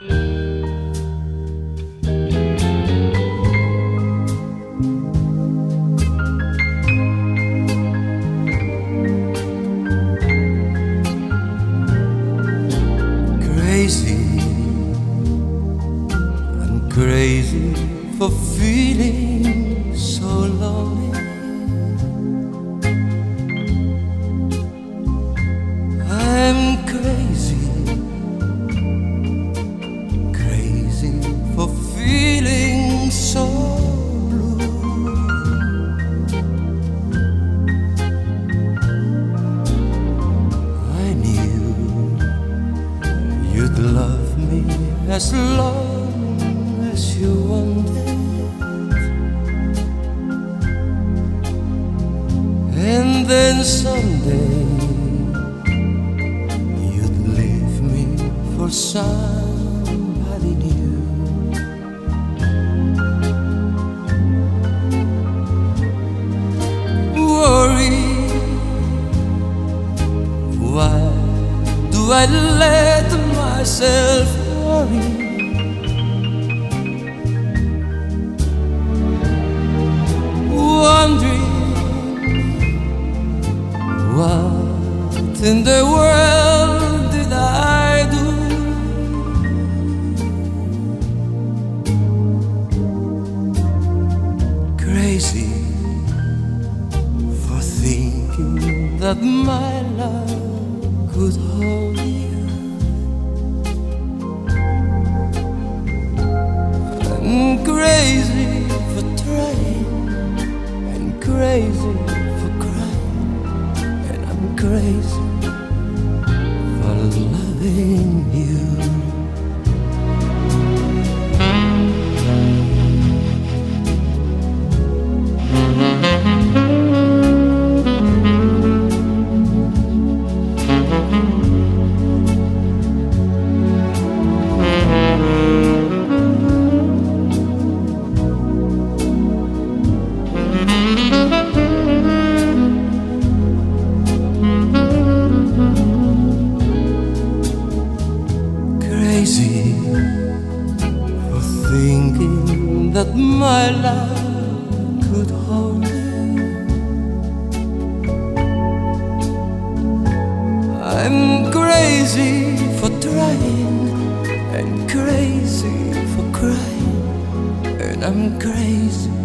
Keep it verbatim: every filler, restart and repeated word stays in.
Crazy, I'm crazy for feeling so lonely. I'm crazy, crazy for feeling so blue. I knew you'd love me as long as you wanted, and then someday you'd leave me for somebody new. Worry, why do I let myself worry? Wondering what in the world did I do? Crazy for thinking that my love could hold you. I'm crazy for trying, and crazy for crying, and I'm crazy for loving you. Crazy for thinking that my love could hold you. I'm crazy for trying, and crazy for crying, and I'm crazy